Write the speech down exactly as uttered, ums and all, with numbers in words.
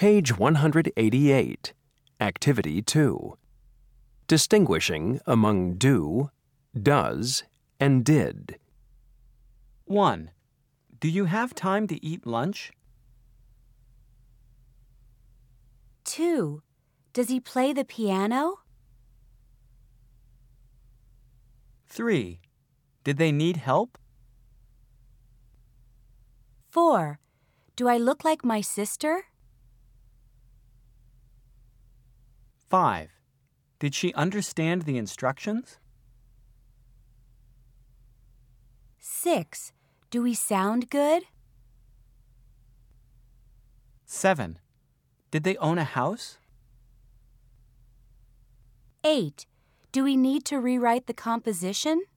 Page one hundred eighty-eight. Activity two. Distinguishing among do, does, and did. one. Do you have time to eat lunch? two. Does he play the piano? three. Did they need help? four. Do I look like my sister? five. Did she understand the instructions? six. Do we sound good? seven. Did they own a house? eight. Do we need to rewrite the composition?